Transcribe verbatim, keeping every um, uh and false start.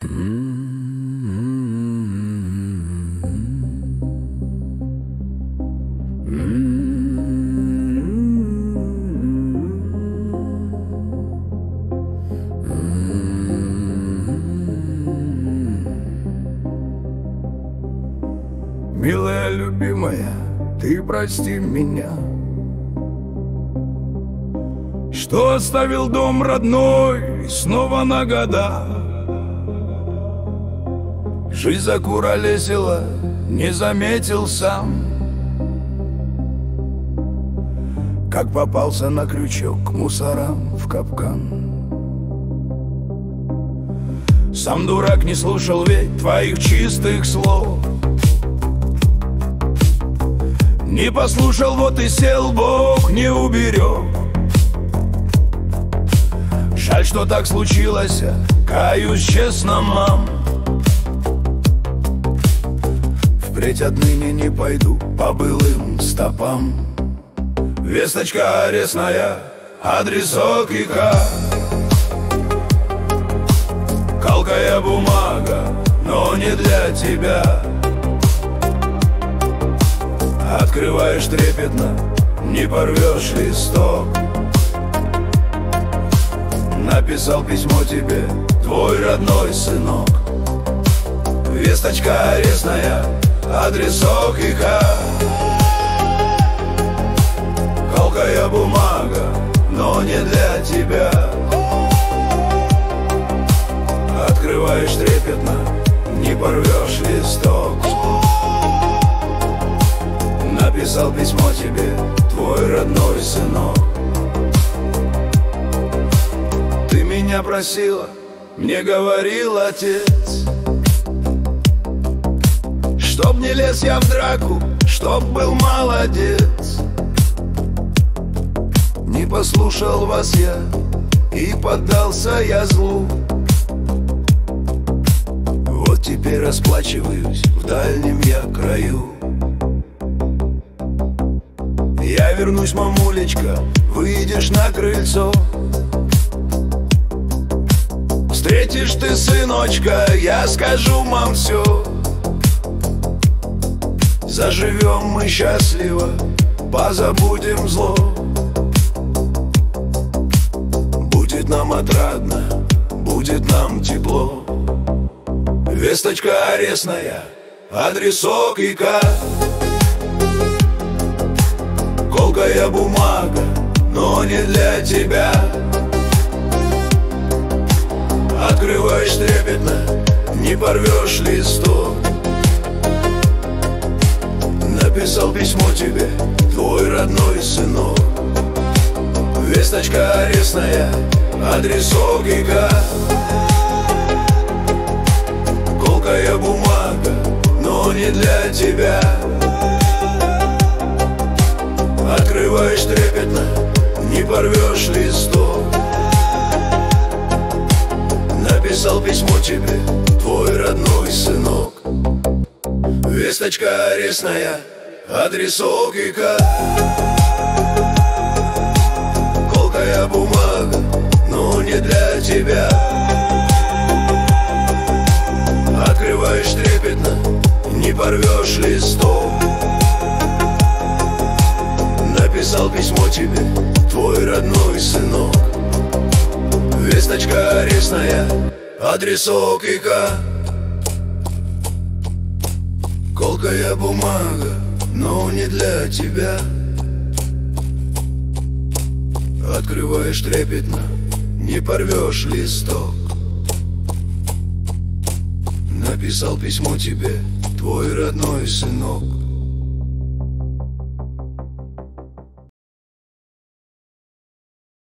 Милая, любимая, ты прости меня, что оставил дом родной снова на года. Жизнь закуролесила, не заметил сам, как попался на крючок к мусорам в капкан. Сам дурак не слушал ведь твоих чистых слов, не послушал, вот и сел, Бог не уберег. Жаль, что так случилось, каюсь честно, мам. Впредь отныне не пойду по былым стопам. Весточка арестная, адресок и К. Калкая бумага, но не для тебя. Открываешь трепетно, не порвешь листок. Написал письмо тебе твой родной сынок. Весточка арестная, адресок и К. Колкая бумага, но не для тебя. Открываешь трепетно, не порвешь листок. Написал письмо тебе твой родной сынок. Ты меня просила, мне говорил отец, чтоб не лез я в драку, чтоб был молодец. Не послушал вас я и поддался я злу. Вот теперь расплачиваюсь в дальнем я краю. Я вернусь, мамулечка, выйдешь на крыльцо. Встретишь ты сыночка, я скажу, мам, все. Заживем мы счастливо, позабудем зло. Будет нам отрадно, будет нам тепло. Весточка арестная, адресок и К. Колкая бумага, но не для тебя. Открываешь трепетно, не порвешь листок. Написал письмо тебе твой родной сынок. Весточка арестная, адресок и К. Колкая бумага, но не для тебя. Открываешь трепетно, не порвешь листок. Написал письмо тебе твой родной сынок. Весточка арестная, адресок и К. Колкая бумага, но не для тебя. Открываешь трепетно, не порвешь листок. Написал письмо тебе твой родной сынок. Весточка арестная, адресок и К. Колкая бумага, но не для тебя. Открываешь трепетно, не порвешь листок. Написал письмо тебе твой родной сынок.